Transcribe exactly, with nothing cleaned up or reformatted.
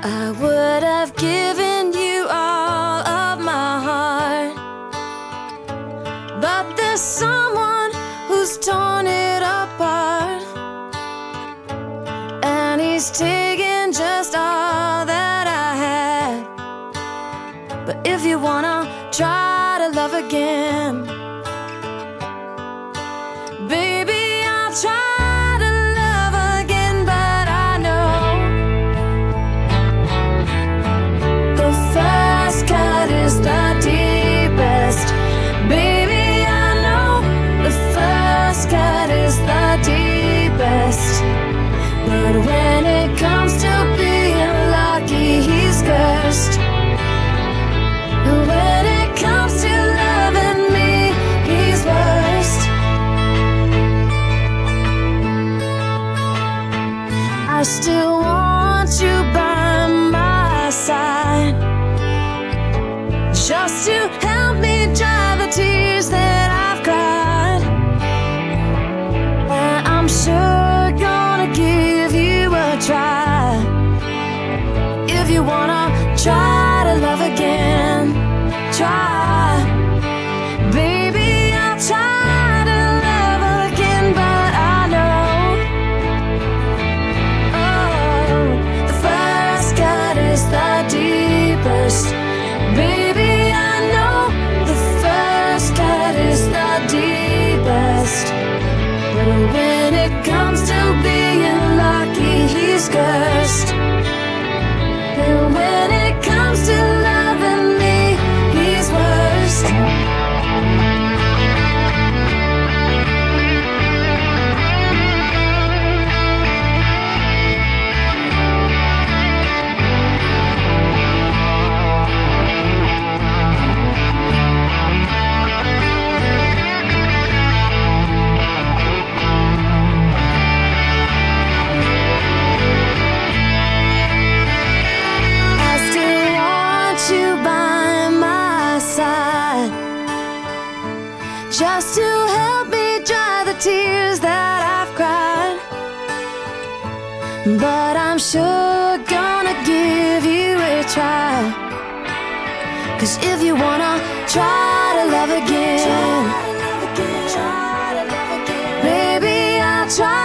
I would have given you all of my heart, but there's someone who's torn it apart, and he's taken just all that I had. But if you wanna try to love again, baby, I'll try. But when it comes to being lucky, he's cursed. And when it comes to loving me, he's worst. I still want you by my side, just to help me dry the tears that I've cried. And I'm sure try, if you wanna try to love again, try, baby, I'll try to love again. But I know, oh, the first cut is the deepest. Baby, I know the first cut is the deepest. But when it comes to being lucky, he's cursed. And when it comes to loving me, he's worst. Just to help me dry the tears that I've cried. But I'm sure gonna give you a try, 'cause if you wanna try to love again, baby, I'll try.